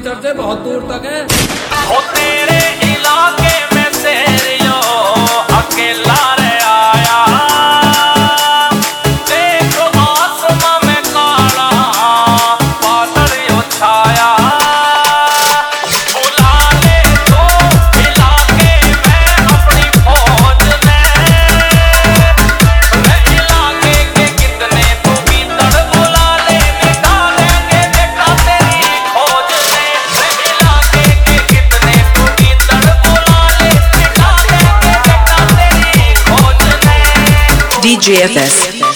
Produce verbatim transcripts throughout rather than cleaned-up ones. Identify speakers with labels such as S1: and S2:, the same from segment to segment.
S1: चर्चे बहुत दूर तक है।
S2: हो तेरे इलाके में शेरियो अकेला रे आया, देखो आसमां में काला बादल यो छाया, बुला ले तो इलाके में अपनी फौज ने, रे इलाके के कितने तू भीतर बुला ले, मिटा देंगे बेटा तेरी खोज ने, रे इलाके के कितने तू भीतर बुला ले, मिटा देंगे बेटा तेरी खोज ने।
S3: D J F S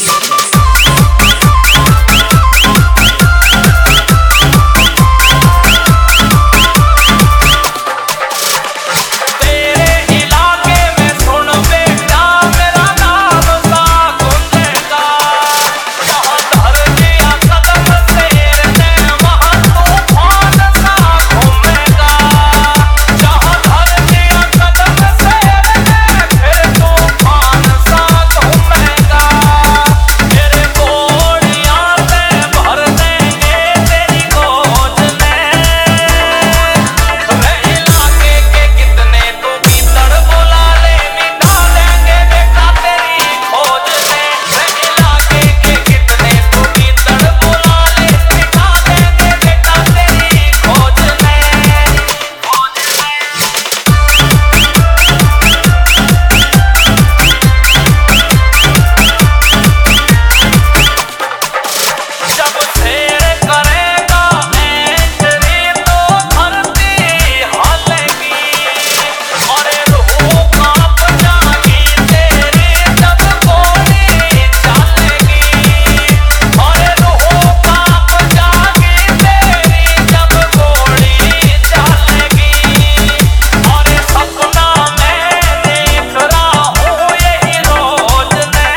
S2: तेरे इलाके में सुन बेटा मेरा नाम सा गुंजेगा, जहाँ धर दिया कदम शेर ने वहाँ तूफान सा घूमेगा, जहाँ धर दिया कदम शेर ने फिर तूफान सा घूमेगा, तेरे गोलियां से भर देंगे तेरी गोद ने, रे इलाके के कितने तू भीतर बुला ले, मिटा देंगे बेटा तेरी खोज ने, रे इलाके के कितने तू भीतर बुला ले, मिटा देंगे बेटा तेरी खोज ने, खोज जब शेर करेगा एंट्री तो धरती हलेगी, अरे रूह कांप जाएगी तेरी जब गोली चलेगी, अरे रूह कांप जाएगी तेरी जब गोली चलेगी, अरे सपना मैं देख रहा हूँ यही रोज ने,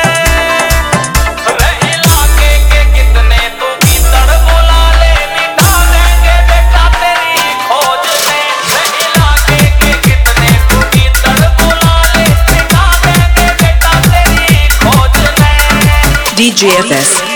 S2: रे इलाके के कितने तू भीतर बुला ले, मिटा देंगे बेटा तेरी खोज ने, रे इलाके के कितने तू भीतर बुला ले, मिटा देंगे बेटा तेरी खोज ने।
S3: D J F S